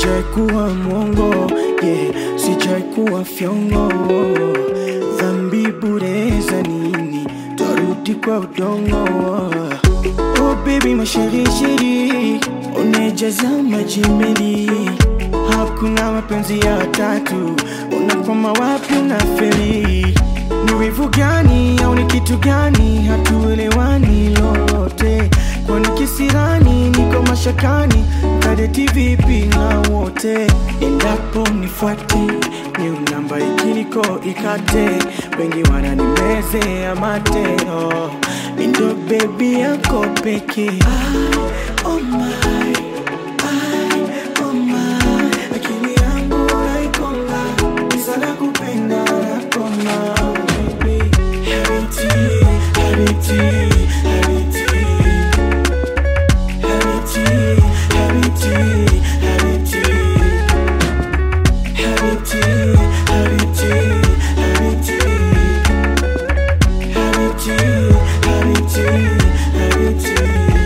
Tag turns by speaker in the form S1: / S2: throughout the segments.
S1: sijai kuwa mwongo, yeah, sijai kuwa fyongo. Dhambi bure za nini, tarudi kwa udongo. Oh baby masharishiri, unejaza majimeli. Hakuna mapenzi ya tatu, unakwama wapi unafeli. Ni wivu gani au ni kitu gani, hatuelewani lolote. Kwani kisirani niko mashakani, kadeti vipi na wote. Endapo nifuate, ni namba ikiniko ikate. Wengi wananimeze ya mate, oh. Ndo baby yako peke. Oh my, oh my. Akili yangu naikonga, nisana kupenda nakoma. Baby, habiti, habiti, habiti. Habiti, habiti, habiti. Habiti, habiti, habiti. Habiti, habiti, habiti.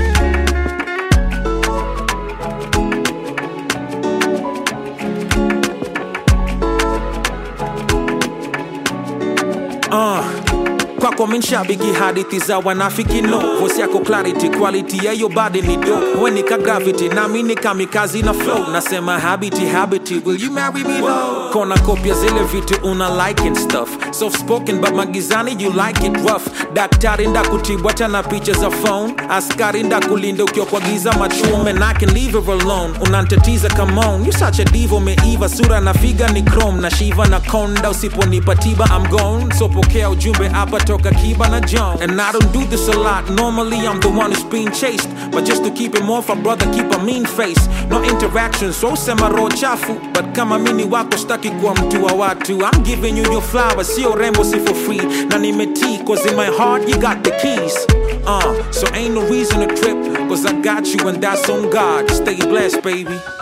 S2: Kwako minshabiki hadithi za wanafiki no. Voice yako clarity, quality ya yo body ni dope. When nika gravity, na mi nika mikazi na flow. Nasema habiti, will you marry me though? Kona kopia zile vitu una like and stuff. Soft spoken but magizani you like it rough. Daktari nda kutibu acha na picha za phone. Askari nda kulinda ukiwa kwa giza machume. And I can leave her alone, unantatiza come on. You such a diva umeiva, sura na figa ni chrome. Na shiva na konda, usiponipa tiba I'm gone. So pokea ujumbe hapa toka Kiba na John. And I don't do this a lot, normally I'm the one who's being chased. But just to keep him off, a brother keep a mean face. No interaction, so sema roho chafu. But kama mini wako staki kuwa mtu wa watu. I'm giving you your flowers, sio rembo si for free. Na nimetii, cause in my heart you got the keys. So ain't no reason to trip, cause I got you and that's on God. Stay blessed, baby.